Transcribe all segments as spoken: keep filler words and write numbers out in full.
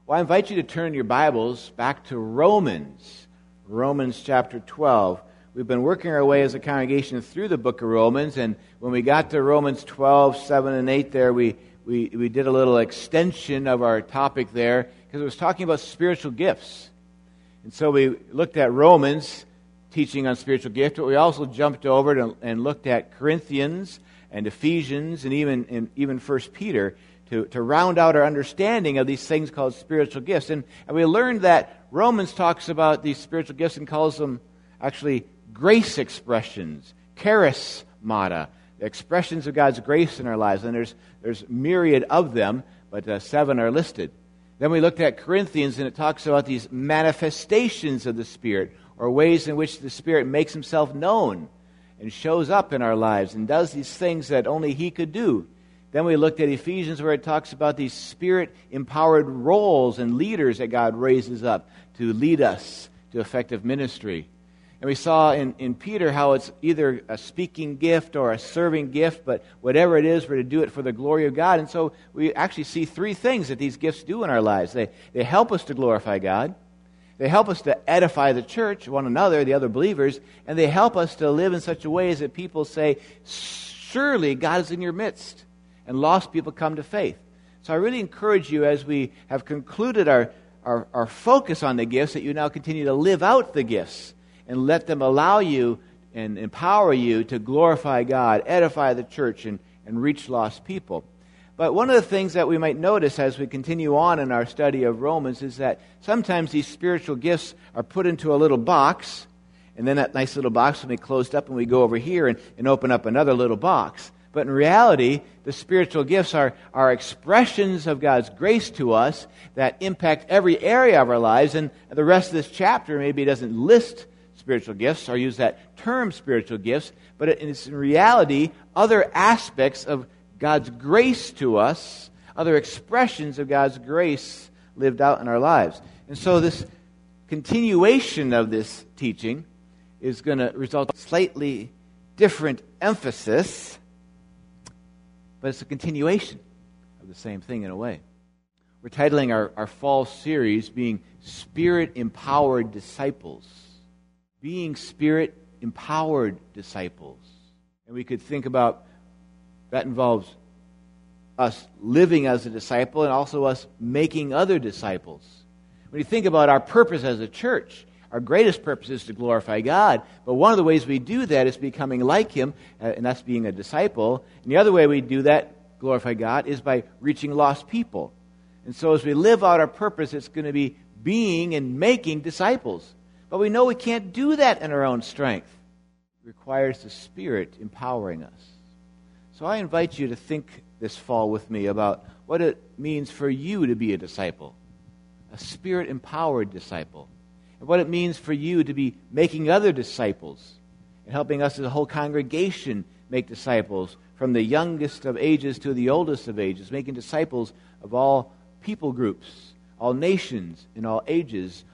Well, I invite you to turn your Bibles back to Romans, Romans chapter twelve. We've been working our way as a congregation through the book of Romans, and when we got to Romans twelve, seven, and eight there, we, we, we did a little extension of our topic there, because it was talking about spiritual gifts. And so we looked at Romans, teaching on spiritual gifts, but we also jumped over to, and looked at Corinthians and Ephesians and even and even First Peter to, to round out our understanding of these things called spiritual gifts. And, and we learned that Romans talks about these spiritual gifts and calls them actually grace expressions, charismata, expressions of God's grace in our lives. And there's there's myriad of them, but uh, seven are listed. Then we looked at Corinthians, and it talks about these manifestations of the Spirit, or ways in which the Spirit makes Himself known and shows up in our lives and does these things that only He could do. Then we looked at Ephesians, where it talks about these Spirit-empowered roles and leaders that God raises up to lead us to effective ministry. And we saw in, in Peter how it's either a speaking gift or a serving gift, but whatever it is, we're to do it for the glory of God. And so we actually see three things that these gifts do in our lives. They, they help us to glorify God. They help us to edify the church, one another, the other believers, and they help us to live in such a way that people say, surely God is in your midst, and lost people come to faith. So I really encourage you, as we have concluded our, our, our focus on the gifts, that you now continue to live out the gifts and let them allow you and empower you to glorify God, edify the church, and, and reach lost people. But one of the things that we might notice as we continue on in our study of Romans is that sometimes these spiritual gifts are put into a little box, and then that nice little box will be closed up, and we go over here and, and open up another little box. But in reality, the spiritual gifts are, are expressions of God's grace to us that impact every area of our lives, and the rest of this chapter maybe doesn't list spiritual gifts or use that term spiritual gifts, but it's in reality other aspects of God's grace to us, other expressions of God's grace lived out in our lives. And so this continuation of this teaching is going to result in a slightly different emphasis, but it's a continuation of the same thing in a way. We're titling our, our fall series being Spirit-Empowered Disciples. Being Spirit-Empowered Disciples. And we could think about that involves us living as a disciple and also us making other disciples. When you think about our purpose as a church, our greatest purpose is to glorify God. But one of the ways we do that is becoming like Him, and that's being a disciple. And the other way we do that, glorify God, is by reaching lost people. And so as we live out our purpose, it's going to be being and making disciples. But we know we can't do that in our own strength. It requires the Spirit empowering us. So I invite you to think this fall with me about what it means for you to be a disciple, a Spirit-empowered disciple, and what it means for you to be making other disciples and helping us as a whole congregation make disciples from the youngest of ages to the oldest of ages, making disciples of all people groups, all nations, in all ages,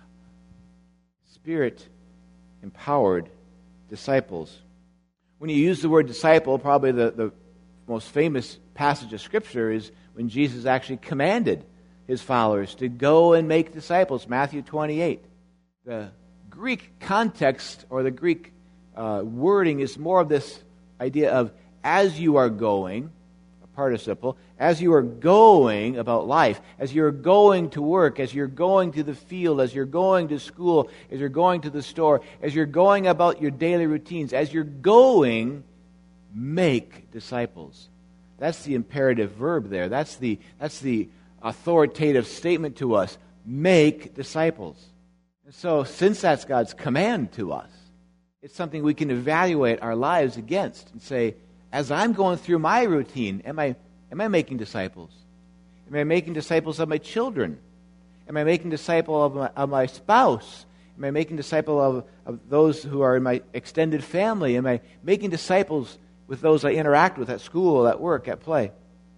Spirit-empowered disciples. When you use the word disciple, probably the, the most famous passage of Scripture is when Jesus actually commanded His followers to go and make disciples, Matthew twenty-eight. The Greek context or the Greek uh, wording is more of this idea of as you are going, a participle, as you are going about life, as you're going to work, as you're going to the field, as you're going to school, as you're going to the store, as you're going about your daily routines, as you're going, make disciples. That's the imperative verb there. That's the, that's the authoritative statement to us. Make disciples. And so, since that's God's command to us, it's something we can evaluate our lives against and say, as I'm going through my routine, am I am I making disciples? Am I making disciples of my children? Am I making disciples of my, of my spouse? Am I making disciples of, of those who are in my extended family? Am I making disciples with those I interact with at school, at work, at play?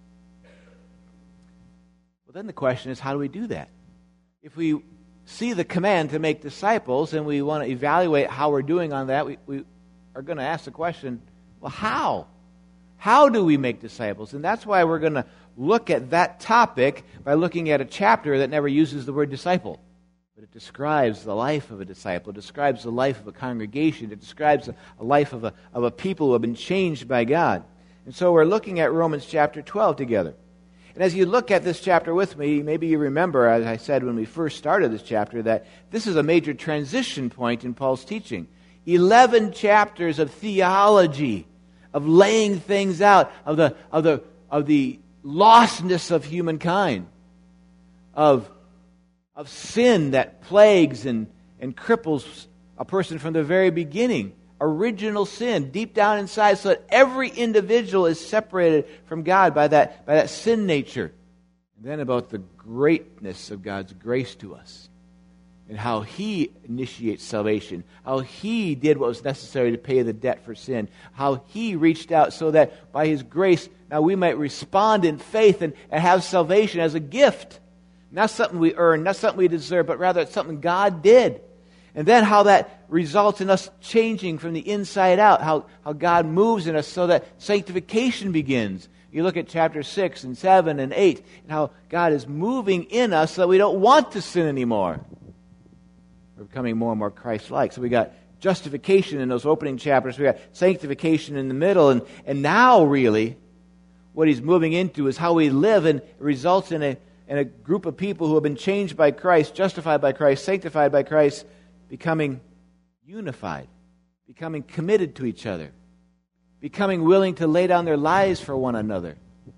Well, then the question is, how do we do that? If we see the command to make disciples and we want to evaluate how we're doing on that, we, we are going to ask the question, well, how? How do we make disciples? And that's why we're going to look at that topic by looking at a chapter that never uses the word disciple. But it describes the life of a disciple. It describes the life of a congregation. It describes a life of a, of a people who have been changed by God. And so we're looking at Romans chapter twelve together. And as you look at this chapter with me, maybe you remember, as I said when we first started this chapter, that this is a major transition point in Paul's teaching. Eleven chapters of theology, of laying things out, of the of the of the lostness of humankind, of of sin that plagues and, and cripples a person from the very beginning. Original sin deep down inside, so that every individual is separated from God by that, by that sin nature. And then about the greatness of God's grace to us, and how He initiates salvation, how He did what was necessary to pay the debt for sin, how He reached out so that by His grace now we might respond in faith and, and have salvation as a gift. Not something we earn, not something we deserve, but rather it's something God did. And then how that results in us changing from the inside out, how, how God moves in us so that sanctification begins. You look at chapter six and seven and eight, and how God is moving in us so that we don't want to sin anymore. We're becoming more and more Christ-like. So we got justification in those opening chapters. We got sanctification in the middle. And, and now, really, what He's moving into is how we live, and it results in a, in a group of people who have been changed by Christ, justified by Christ, sanctified by Christ, becoming unified, becoming committed to each other, becoming willing to lay down their lives for one another.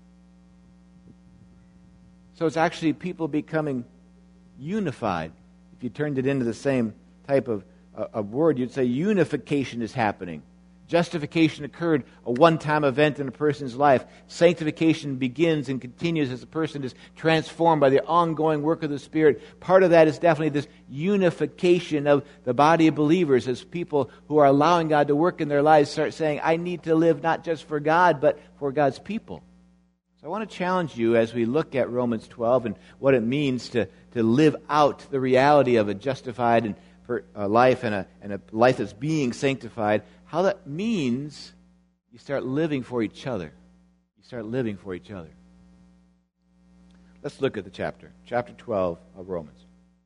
So it's actually people becoming unified. If you turned it into the same type of, uh, of word, you'd say unification is happening. Justification occurred, a one-time event in a person's life. Sanctification begins and continues as a person is transformed by the ongoing work of the Spirit. Part of that is definitely this unification of the body of believers as people who are allowing God to work in their lives start saying, I need to live not just for God, but for God's people. So I want to challenge you as we look at Romans twelve and what it means to, to live out the reality of a justified and per, uh, life and a, and a life that's being sanctified. How that means you start living for each other. You start living for each other. Let's look at the chapter. Chapter twelve of Romans.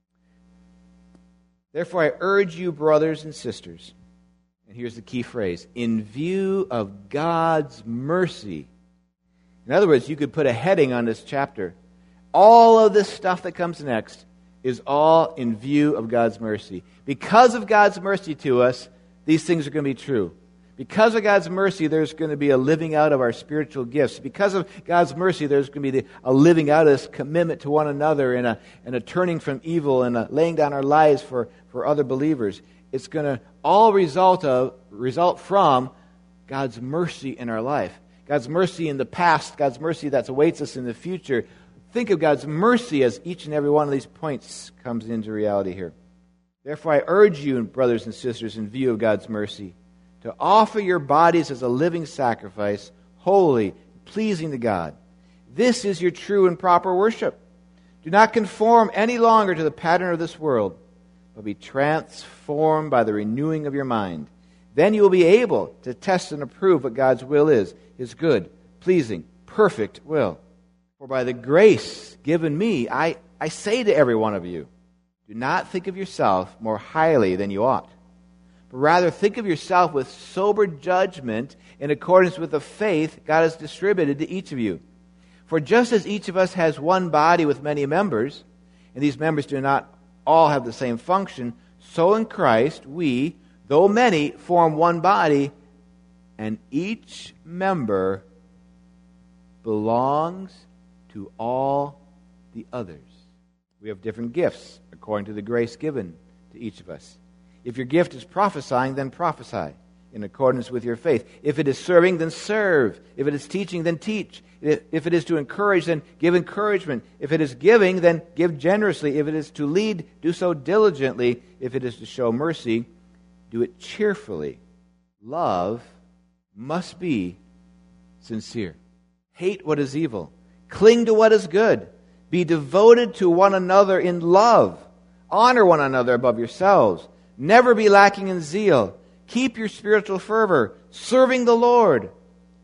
Therefore I urge you, brothers and sisters, and here's the key phrase, in view of God's mercy. In other words, you could put a heading on this chapter. All of this stuff that comes next is all in view of God's mercy. Because of God's mercy to us, these things are going to be true. Because of God's mercy, there's going to be a living out of our spiritual gifts. Because of God's mercy, there's going to be the, a living out of this commitment to one another and a, and a turning from evil and a laying down our lives for, for other believers. It's going to all result of result from God's mercy in our life. God's mercy in the past, God's mercy that awaits us in the future. Think of God's mercy as each and every one of these points comes into reality here. Therefore, I urge you, brothers and sisters, in view of God's mercy, to offer your bodies as a living sacrifice, holy, pleasing to God. This is your true and proper worship. Do not conform any longer to the pattern of this world, but be transformed by the renewing of your mind. Then you will be able to test and approve what God's will is, His good, pleasing, perfect will. For by the grace given me, I, I say to every one of you, do not think of yourself more highly than you ought, but rather think of yourself with sober judgment in accordance with the faith God has distributed to each of you. For just as each of us has one body with many members, and these members do not all have the same function, so in Christ we, though many, form one body, and each member belongs to all the others. We have different gifts according to the grace given to each of us. If your gift is prophesying, then prophesy in accordance with your faith. If it is serving, then serve. If it is teaching, then teach. If it is to encourage, then give encouragement. If it is giving, then give generously. If it is to lead, do so diligently. If it is to show mercy, do it cheerfully. Love must be sincere. Hate what is evil. Cling to what is good. Be devoted to one another in love. Honor one another above yourselves. Never be lacking in zeal. Keep your spiritual fervor, serving the Lord.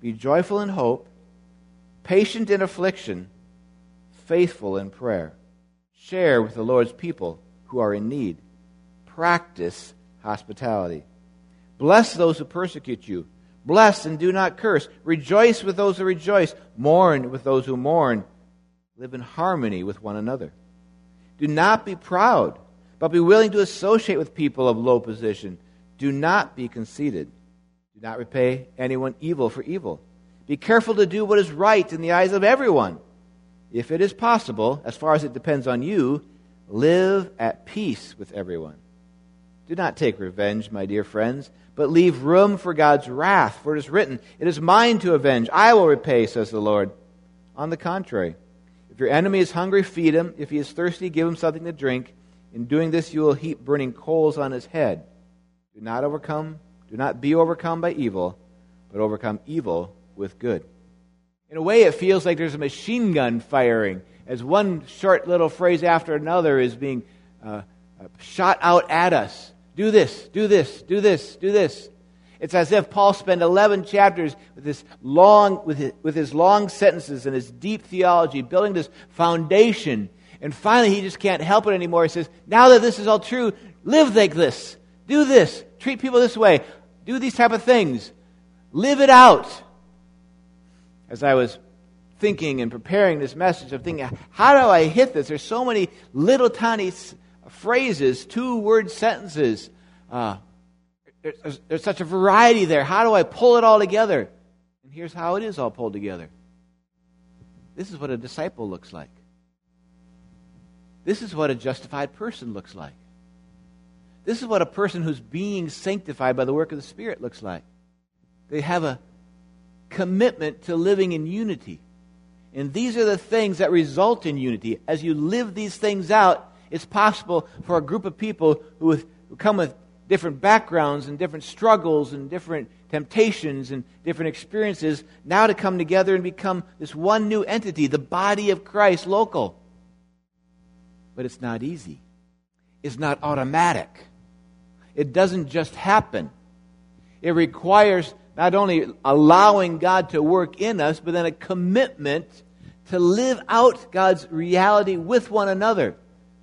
Be joyful in hope, patient in affliction, faithful in prayer. Share with the Lord's people who are in need. Practice hospitality. Bless those who persecute you. Bless and do not curse. Rejoice with those who rejoice. Mourn with those who mourn. Live in harmony with one another. Do not be proud, but be willing to associate with people of low position. Do not be conceited. Do not repay anyone evil for evil. Be careful to do what is right in the eyes of everyone. If it is possible, as far as it depends on you, live at peace with everyone. Do not take revenge, my dear friends, but leave room for God's wrath, for it is written, "It is mine to avenge, I will repay," says the Lord. On the contrary, if your enemy is hungry, feed him. If he is thirsty, give him something to drink. In doing this, you will heap burning coals on his head. Do not overcome, do not be overcome by evil, but overcome evil with good. In a way, it feels like there's a machine gun firing as one short little phrase after another is being uh, shot out at us. Do this, do this, do this, do this. It's as if Paul spent eleven chapters with this long, with his, with his long sentences and his deep theology, building this foundation. And finally, he just can't help it anymore. He says, now that this is all true, live like this. Do this. Treat people this way. Do these type of things. Live it out. As I was thinking and preparing this message, I'm thinking, how do I hit this? There's so many little tiny phrases, two-word sentences. Uh, there's, there's such a variety there. How do I pull it all together? And here's how it is all pulled together. This is what a disciple looks like. This is what a justified person looks like. This is what a person who's being sanctified by the work of the Spirit looks like. They have a commitment to living in unity. And these are the things that result in unity. As you live these things out, it's possible for a group of people who, with, who come with different backgrounds and different struggles and different temptations and different experiences now to come together and become this one new entity, the body of Christ local. But it's not easy. It's not automatic. It doesn't just happen. It requires not only allowing God to work in us, but then a commitment to live out God's reality with one another.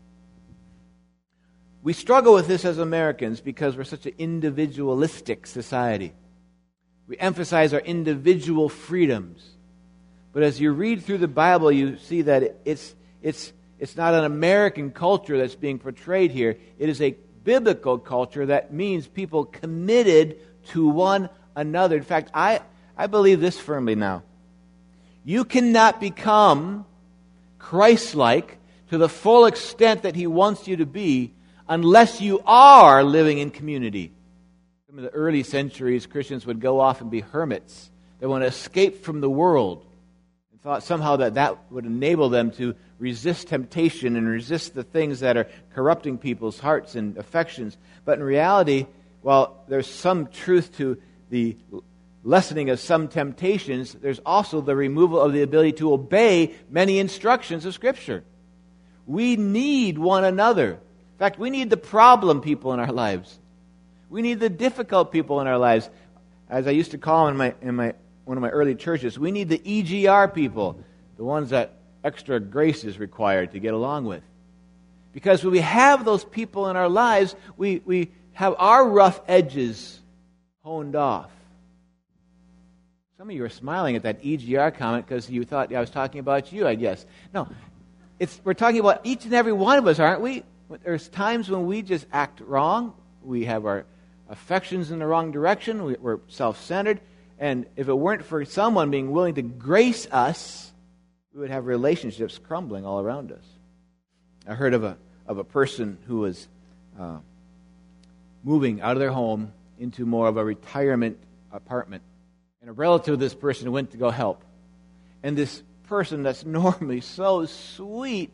We struggle with this as Americans because we're such an individualistic society. We emphasize our individual freedoms. But as you read through the Bible, you see that it's it's it's not an American culture that's being portrayed here. It is a biblical culture that means people committed to one another. In fact, I, I believe this firmly now. You cannot become Christ-like to the full extent that He wants you to be unless you are living in community. In the early centuries, Christians would go off and be hermits. They want to escape from the world. And thought somehow that that would enable them to resist temptation and resist the things that are corrupting people's hearts and affections. But in reality, while there's some truth to the lessening of some temptations, there's also the removal of the ability to obey many instructions of Scripture. We need one another. In fact, we need the problem people in our lives. We need the difficult people in our lives. As I used to call them in my in my one of my early churches, we need the E G R people, the ones that extra grace is required to get along with. Because when we have those people in our lives, we, we have our rough edges honed off. Some of you are smiling at that E G R comment because you thought I was talking about you, I guess. No, it's we're talking about each and every one of us, aren't we? There's times when we just act wrong. We have our affections in the wrong direction. We, we're self-centered. And if it weren't for someone being willing to grace us, we would have relationships crumbling all around us. I heard of a of a person who was uh, moving out of their home into more of a retirement apartment. And a relative of this person went to go help. And this person that's normally so sweet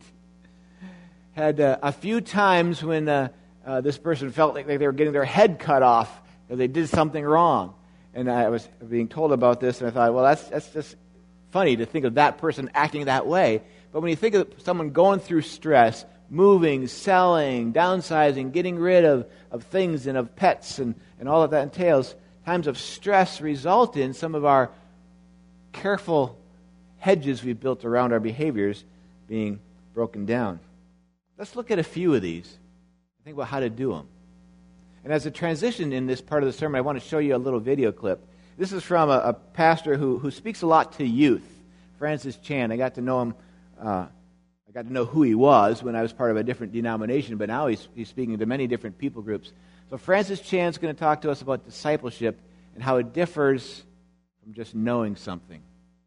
had uh, a few times when uh, uh, this person felt like they were getting their head cut off or they did something wrong. And I was being told about this, and I thought, well, that's that's just funny to think of that person acting that way. But when you think of someone going through stress, moving, selling, downsizing, getting rid of, of things and of pets and, and all that that entails, times of stress result in some of our careful hedges we've built around our behaviors being broken down. Let's look at a few of these and think about how to do them. And as a transition in this part of the sermon, I want to show you a little video clip. This is from a, a pastor who, who speaks a lot to youth, Francis Chan. I got to know him, uh, I got to know who he was when I was part of a different denomination, but now he's, he's speaking to many different people groups. So Francis Chan's going to talk to us about discipleship and how it differs from just knowing something.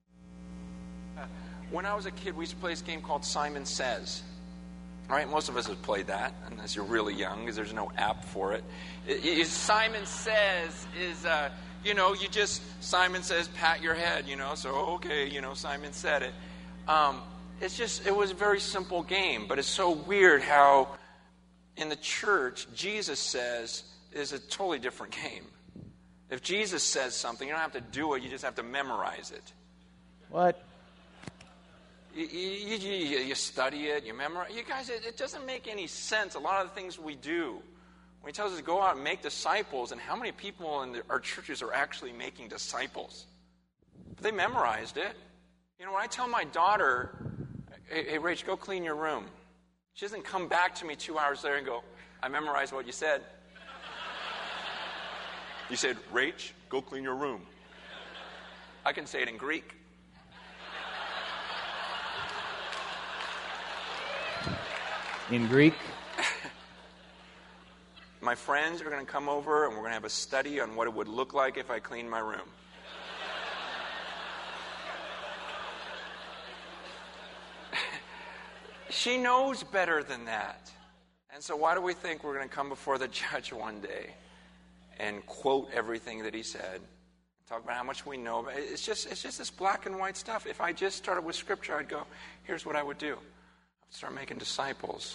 When I was a kid, we used to play this game called Simon Says. All right, most of us have played that, unless you're really young, because there's no app for it. It, it Simon Says is, uh, you know, you just, Simon says, pat your head, you know, so, okay, you know, Simon said it. Um, it's just, it was a very simple game, but it's so weird how in the church, Jesus says is a totally different game. If Jesus says something, you don't have to do it, you just have to memorize it. What? You, you, you, you study it, you memorize. You guys, it, it doesn't make any sense. A lot of the things we do, when he tells us to go out and make disciples, and how many people in the, our churches are actually making disciples? They memorized it. You know, when I tell my daughter, hey, hey Rach, go clean your room, she doesn't come back to me two hours later and go, I memorized what you said. You said, Rach, go clean your room. I can say it in Greek. In Greek? My friends are going to come over and we're going to have a study on what it would look like if I cleaned my room. She knows better than that. And so why do we think we're going to come before the judge one day and quote everything that he said, talk about how much we know about it? It's just, it's just this black and white stuff. If I just started with Scripture, I'd go, here's what I would do. Start making disciples.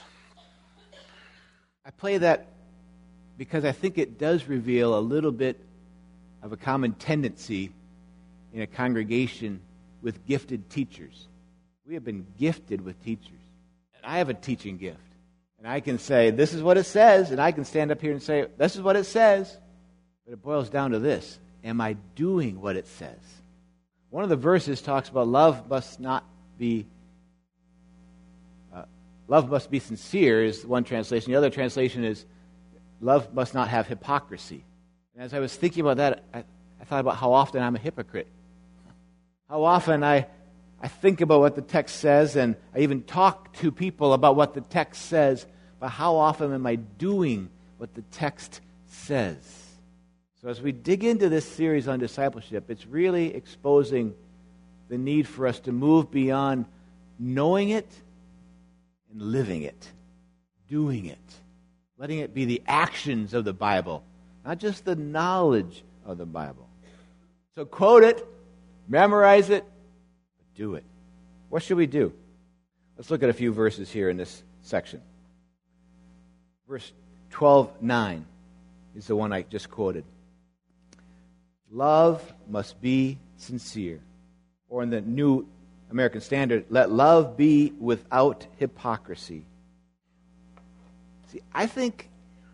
I play that because I think it does reveal a little bit of a common tendency in a congregation with gifted teachers. We have been gifted with teachers. And I have a teaching gift. And I can say, this is what it says, and I can stand up here and say, this is what it says. But it boils down to this. Am I doing what it says? One of the verses talks about love must not be Love must be sincere is one translation. The other translation is love must not have hypocrisy. And as I was thinking about that, I, I thought about how often I'm a hypocrite. How often I, I think about what the text says, and I even talk to people about what the text says, but how often am I doing what the text says? So as we dig into this series on discipleship, it's really exposing the need for us to move beyond knowing it and living it, doing it, letting it be the actions of the Bible, not just the knowledge of the Bible. So quote it, memorize it, but do it. What should we do? Let's look at a few verses here in this section. Verse twelve nine is the one I just quoted. Love must be sincere. Or in the New American Standard, let love be without hypocrisy. See, I think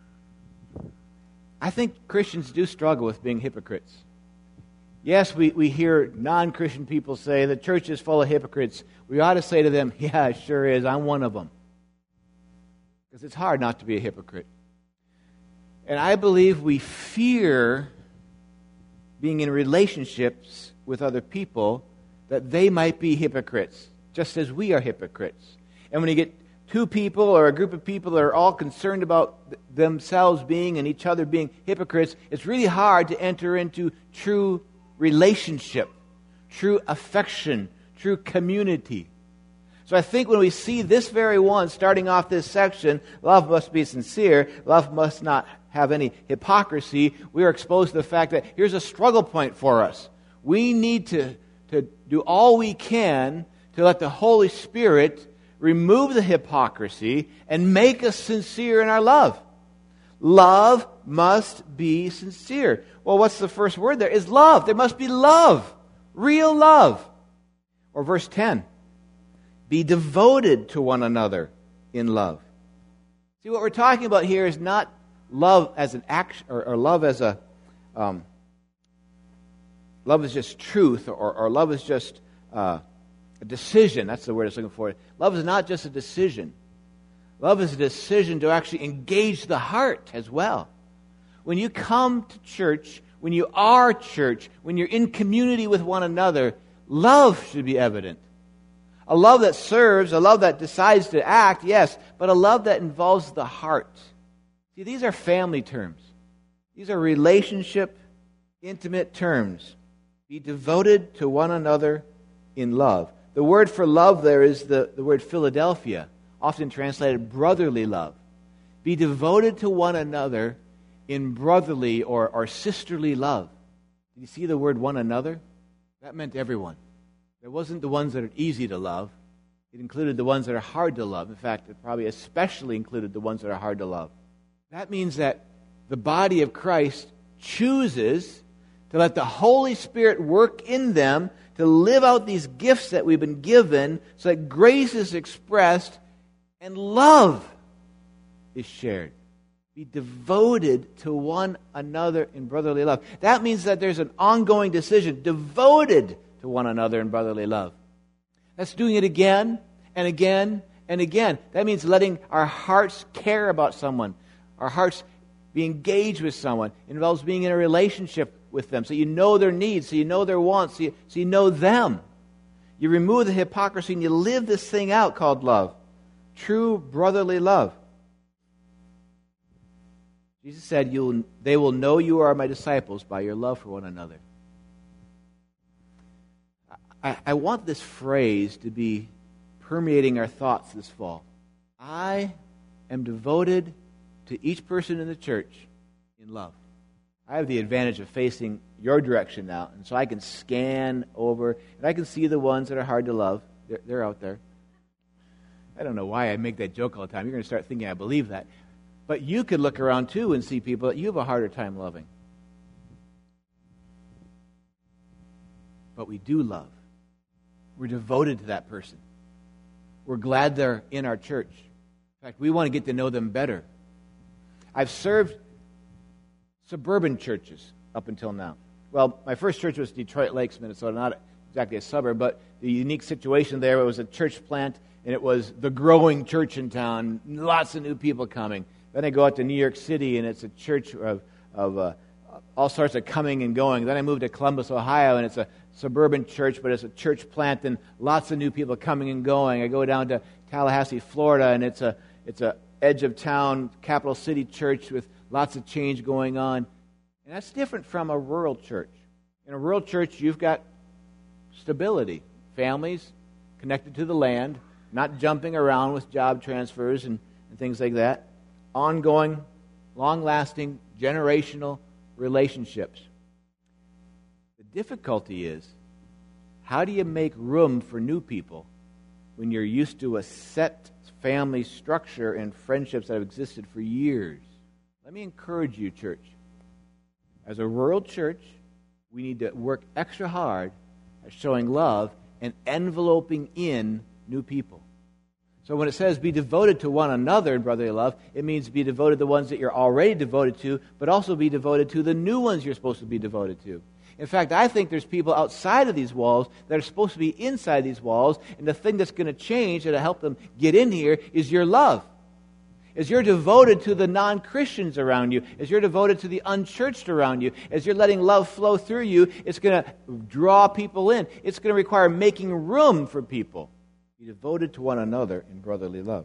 I think Christians do struggle with being hypocrites. Yes, we, we hear non-Christian people say the church is full of hypocrites. We ought to say to them, yeah, it sure is. I'm one of them. Because it's hard not to be a hypocrite. And I believe we fear being in relationships with other people that they might be hypocrites, just as we are hypocrites. And when you get two people or a group of people that are all concerned about th- themselves being and each other being hypocrites, it's really hard to enter into true relationship, true affection, true community. So I think when we see this very one starting off this section, love must be sincere, love must not have any hypocrisy, we are exposed to the fact that here's a struggle point for us. We need to to do all we can to let the Holy Spirit remove the hypocrisy and make us sincere in our love. Love must be sincere. Well, what's the first word there? Is love. There must be love. Real love. Or verse ten. Be devoted to one another in love. See, what we're talking about here is not love as an action, or, or love as a... Um, love is just truth, or, or love is just uh, a decision. That's the word I was looking for. Love is not just a decision. Love is a decision to actually engage the heart as well. When you come to church, when you are church, when you're in community with one another, love should be evident. A love that serves, a love that decides to act, yes, but a love that involves the heart. See, these are family terms. These are relationship, intimate terms. Be devoted to one another in love. The word for love there is the, the word Philadelphia, often translated brotherly love. Be devoted to one another in brotherly or, or sisterly love. Did you see the word one another? That meant everyone. It wasn't the ones that are easy to love. It included the ones that are hard to love. In fact, it probably especially included the ones that are hard to love. That means that the body of Christ chooses to let the Holy Spirit work in them to live out these gifts that we've been given so that grace is expressed and love is shared. Be devoted to one another in brotherly love. That means that there's an ongoing decision, devoted to one another in brotherly love. That's doing it again and again and again. That means letting our hearts care about someone, our hearts be engaged with someone. It involves being in a relationship with them, so you know their needs, so you know their wants, so you, so you know them. You remove the hypocrisy and you live this thing out called love. True brotherly love. Jesus said, You'll, they will know you are my disciples by your love for one another. I, I want this phrase to be permeating our thoughts this fall. I am devoted to each person in the church in love. I have the advantage of facing your direction now, and so I can scan over, and I can see the ones that are hard to love. They're, they're out there. I don't know why I make that joke all the time. You're going to start thinking I believe that. But you could look around too and see people that you have a harder time loving. But we do love. We're devoted to that person. We're glad they're in our church. In fact, we want to get to know them better. I've served suburban churches up until now. Well, my first church was Detroit Lakes, Minnesota, not exactly a suburb, but the unique situation there, it was a church plant, and it was the growing church in town, lots of new people coming. Then I go out to New York City, and it's a church of, of uh, all sorts of coming and going. Then I moved to Columbus, Ohio, and it's a suburban church, but it's a church plant, and lots of new people coming and going. I go down to Tallahassee, Florida, and it's a it's a edge of town, capital city church with lots of change going on. And that's different from a rural church. In a rural church, you've got stability. Families connected to the land, not jumping around with job transfers and, and things like that. Ongoing, long-lasting, generational relationships. The difficulty is, how do you make room for new people when you're used to a set family structure and friendships that have existed for years? Let me encourage you, church. As a rural church, we need to work extra hard at showing love and enveloping in new people. So when it says be devoted to one another in brotherly love, it means be devoted to the ones that you're already devoted to, but also be devoted to the new ones you're supposed to be devoted to. In fact, I think there's people outside of these walls that are supposed to be inside these walls, and the thing that's going to change and to help them get in here is your love. As you're devoted to the non-Christians around you, as you're devoted to the unchurched around you, as you're letting love flow through you, it's going to draw people in. It's going to require making room for people. Be devoted to one another in brotherly love.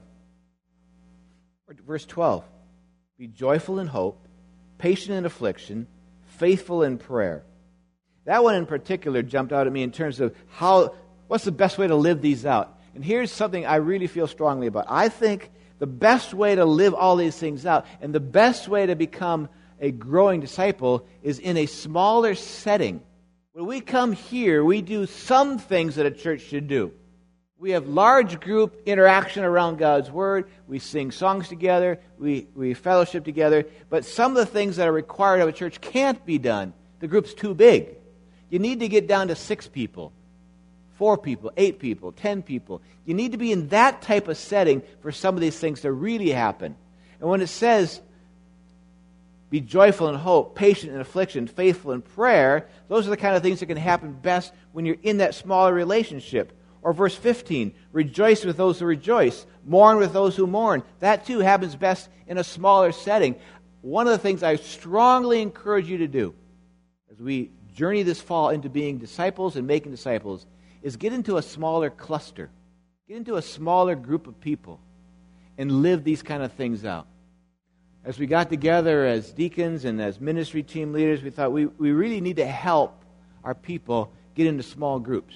Verse twelve, be joyful in hope, patient in affliction, faithful in prayer. That one in particular jumped out at me in terms of how, what's the best way to live these out? And here's something I really feel strongly about. I think the best way to live all these things out and the best way to become a growing disciple is in a smaller setting. When we come here, we do some things that a church should do. We have large group interaction around God's Word. We sing songs together. We, we fellowship together. But some of the things that are required of a church can't be done. The group's too big. You need to get down to six people, four people, eight people, ten people. You need to be in that type of setting for some of these things to really happen. And when it says, Be joyful in hope, patient in affliction, faithful in prayer. Those are the kind of things that can happen best when you're in that smaller relationship. Or verse fifteen, rejoice with those who rejoice, mourn with those who mourn. That too happens best in a smaller setting. One of the things I strongly encourage you to do as we journey this fall into being disciples and making disciples is get into a smaller cluster. Get into a smaller group of people and live these kind of things out. As we got together as deacons and as ministry team leaders, we thought we, we really need to help our people get into small groups.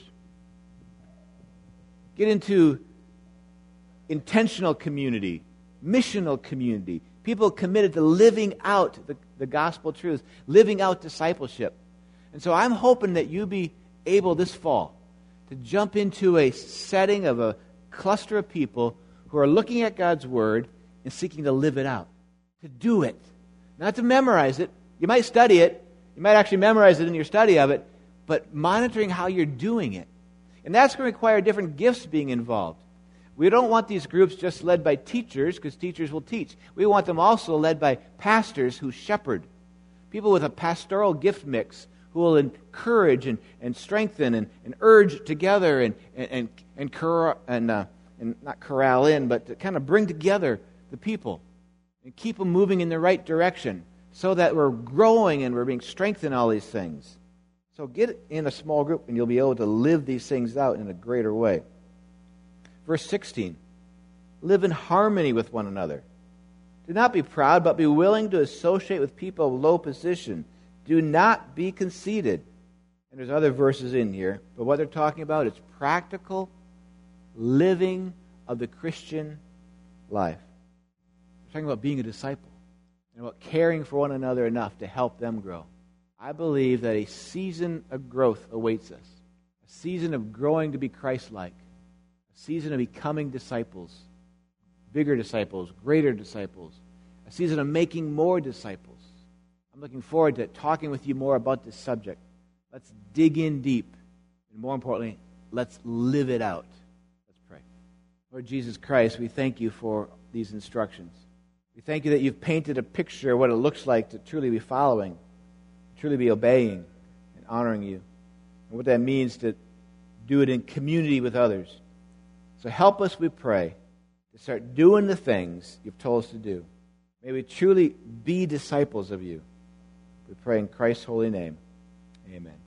Get into intentional community, missional community, people committed to living out the, the gospel truths, living out discipleship. And so I'm hoping that you be able this fall to jump into a setting of a cluster of people who are looking at God's Word and seeking to live it out. To do it. Not to memorize it. You might study it. You might actually memorize it in your study of it. But monitoring how you're doing it. And that's going to require different gifts being involved. We don't want these groups just led by teachers, because teachers will teach. We want them also led by pastors who shepherd. People with a pastoral gift mix who will encourage and, and strengthen and, and urge together and and and and, cor- and, uh, and not corral in, but to kind of bring together the people and keep them moving in the right direction so that we're growing and we're being strengthened in all these things. So get in a small group and you'll be able to live these things out in a greater way. Verse sixteen, live in harmony with one another. Do not be proud, but be willing to associate with people of low position. Do not be conceited. And there's other verses in here, but what they're talking about is practical living of the Christian life. They're talking about being a disciple and about caring for one another enough to help them grow. I believe that a season of growth awaits us. A season of growing to be Christ-like. A season of becoming disciples. Bigger disciples, greater disciples. A season of making more disciples. I'm looking forward to talking with you more about this subject. Let's dig in deep. And more importantly, let's live it out. Let's pray. Lord Jesus Christ, we thank you for these instructions. We thank you that you've painted a picture of what it looks like to truly be following, truly be obeying and honoring you, and what that means to do it in community with others. So help us, we pray, to start doing the things you've told us to do. May we truly be disciples of you. We pray in Christ's holy name. Amen.